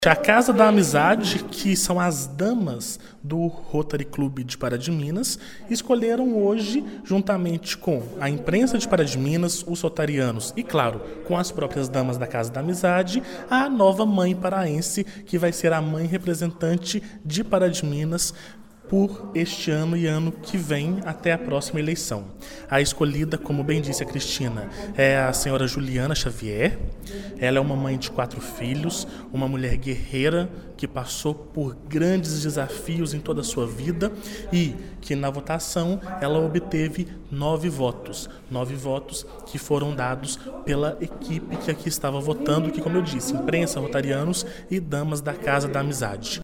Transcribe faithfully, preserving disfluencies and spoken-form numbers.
A Casa da Amizade, que são as damas do Rotary Clube de Pará de Minas, escolheram hoje, juntamente com a imprensa de Pará de Minas, os rotarianos e, claro, com as próprias damas da Casa da Amizade, a nova mãe paraense, que vai ser a mãe representante de Pará de Minas por este ano e ano que vem até a próxima eleição. A escolhida, como bem disse a Cristina, é a senhora Juliana Xavier. Ela é uma mãe de quatro filhos, uma mulher guerreira que passou por grandes desafios em toda a sua vida e que na votação ela obteve nove votos. Nove votos que foram dados pela equipe que aqui estava votando, que, como eu disse, imprensa, rotarianos e damas da Casa da Amizade.